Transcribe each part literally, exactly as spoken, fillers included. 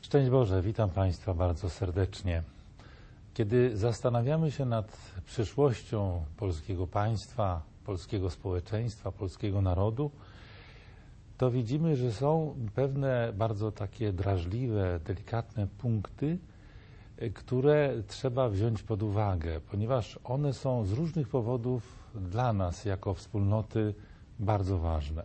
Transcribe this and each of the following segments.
Szczęść Boże, witam Państwa bardzo serdecznie. Kiedy zastanawiamy się nad przyszłością polskiego państwa, polskiego społeczeństwa, polskiego narodu, to widzimy, że są pewne bardzo takie drażliwe, delikatne punkty, które trzeba wziąć pod uwagę, ponieważ one są z różnych powodów dla nas jako wspólnoty bardzo ważne.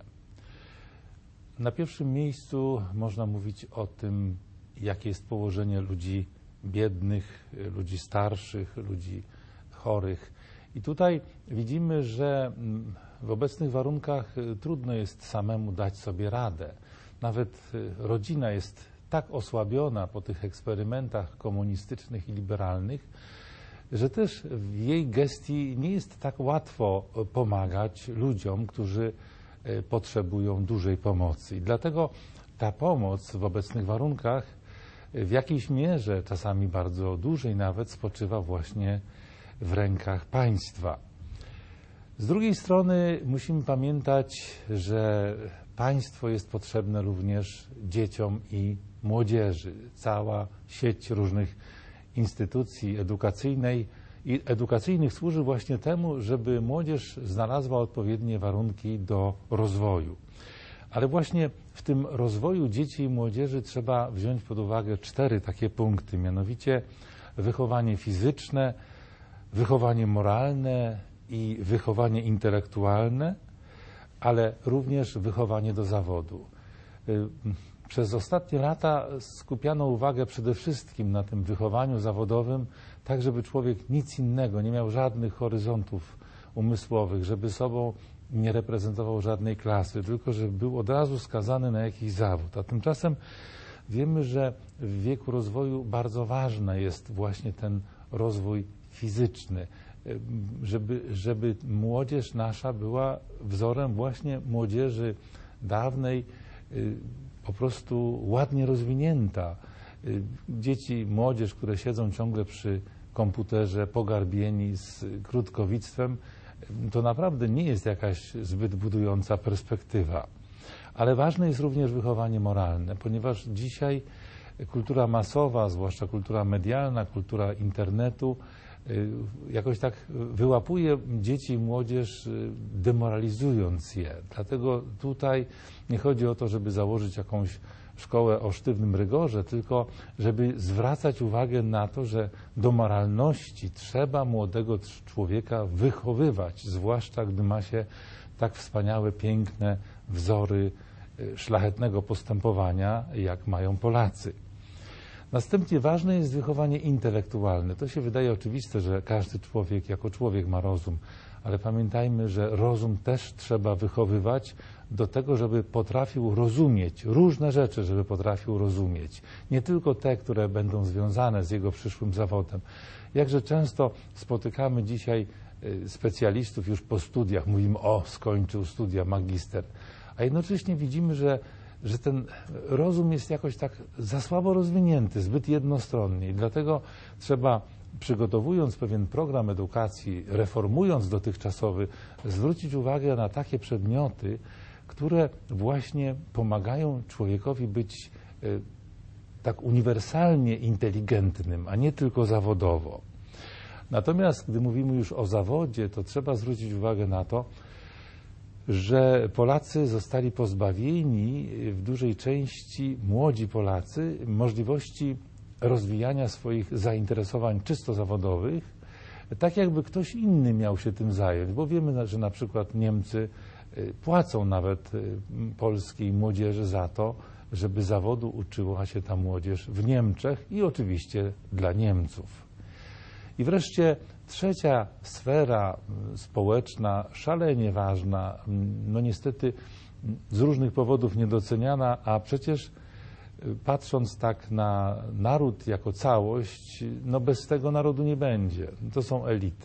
Na pierwszym miejscu można mówić o tym, jakie jest położenie ludzi biednych, ludzi starszych, ludzi chorych. I tutaj widzimy, że w obecnych warunkach trudno jest samemu dać sobie radę. Nawet rodzina jest tak osłabiona po tych eksperymentach komunistycznych i liberalnych, że też w jej gestii nie jest tak łatwo pomagać ludziom, którzy potrzebują dużej pomocy. I dlatego ta pomoc w obecnych warunkach w jakiejś mierze, czasami bardzo dużej nawet, spoczywa właśnie w rękach państwa. Z drugiej strony musimy pamiętać, że państwo jest potrzebne również dzieciom i młodzieży. Cała sieć różnych instytucji edukacyjnej i edukacyjnych służy właśnie temu, żeby młodzież znalazła odpowiednie warunki do rozwoju. Ale właśnie w tym rozwoju dzieci i młodzieży trzeba wziąć pod uwagę cztery takie punkty, mianowicie wychowanie fizyczne, wychowanie moralne i wychowanie intelektualne, ale również wychowanie do zawodu. Przez ostatnie lata skupiano uwagę przede wszystkim na tym wychowaniu zawodowym, tak żeby człowiek nic innego, nie miał żadnych horyzontów umysłowych, żeby sobą nie reprezentował żadnej klasy, tylko żeby był od razu skazany na jakiś zawód. A tymczasem wiemy, że w wieku rozwoju bardzo ważny jest właśnie ten rozwój fizyczny, żeby, żeby młodzież nasza była wzorem właśnie młodzieży dawnej, po prostu ładnie rozwinięta. Dzieci, młodzież, które siedzą ciągle przy komputerze, pogarbieni z krótkowictwem, to naprawdę nie jest jakaś zbyt budująca perspektywa. Ale ważne jest również wychowanie moralne, ponieważ dzisiaj kultura masowa, zwłaszcza kultura medialna, kultura internetu, jakoś tak wyłapuje dzieci i młodzież, demoralizując je. Dlatego tutaj nie chodzi o to, żeby założyć jakąś szkołę o sztywnym rygorze, tylko żeby zwracać uwagę na to, że do moralności trzeba młodego człowieka wychowywać, zwłaszcza gdy ma się tak wspaniałe, piękne wzory szlachetnego postępowania, jak mają Polacy. Następnie ważne jest wychowanie intelektualne. To się wydaje oczywiste, że każdy człowiek jako człowiek ma rozum, ale pamiętajmy, że rozum też trzeba wychowywać do tego, żeby potrafił rozumieć różne rzeczy, żeby potrafił rozumieć. Nie tylko te, które będą związane z jego przyszłym zawodem. Jakże często spotykamy dzisiaj specjalistów już po studiach, mówimy: o, skończył studia, magister, a jednocześnie widzimy, że że ten rozum jest jakoś tak za słabo rozwinięty, zbyt jednostronnie. I dlatego trzeba, przygotowując pewien program edukacji, reformując dotychczasowy, zwrócić uwagę na takie przedmioty, które właśnie pomagają człowiekowi być y, tak uniwersalnie inteligentnym, a nie tylko zawodowo. Natomiast gdy mówimy już o zawodzie, to trzeba zwrócić uwagę na to, że Polacy zostali pozbawieni w dużej części, młodzi Polacy, możliwości rozwijania swoich zainteresowań czysto zawodowych, tak jakby ktoś inny miał się tym zająć, bo wiemy, że na przykład Niemcy płacą nawet polskiej młodzieży za to, żeby zawodu uczyła się ta młodzież w Niemczech i oczywiście dla Niemców. I wreszcie trzecia sfera społeczna, szalenie ważna, no niestety z różnych powodów niedoceniana, a przecież patrząc tak na naród jako całość, no bez tego narodu nie będzie. To są elity.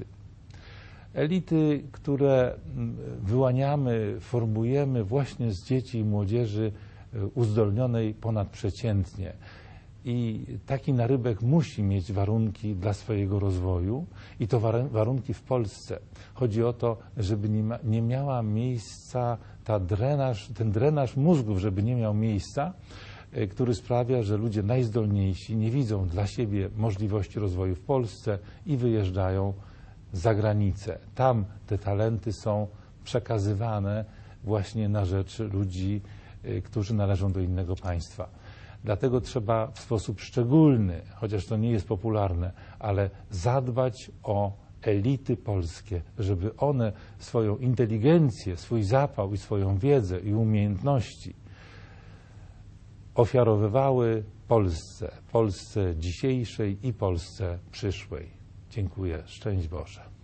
Elity, które wyłaniamy, formujemy właśnie z dzieci i młodzieży uzdolnionej ponadprzeciętnie. I taki narybek musi mieć warunki dla swojego rozwoju i to warunki w Polsce. Chodzi o to, żeby nie, ma, nie miała miejsca ta drenaż, ten drenaż mózgów, żeby nie miał miejsca który sprawia, że ludzie najzdolniejsi nie widzą dla siebie możliwości rozwoju w Polsce i wyjeżdżają za granicę. Tam te talenty są przekazywane właśnie na rzecz ludzi, którzy należą do innego państwa. Dlatego trzeba w sposób szczególny, chociaż to nie jest popularne, ale zadbać o elity polskie, żeby one swoją inteligencję, swój zapał i swoją wiedzę i umiejętności ofiarowywały Polsce, Polsce dzisiejszej i Polsce przyszłej. Dziękuję. Szczęść Boże.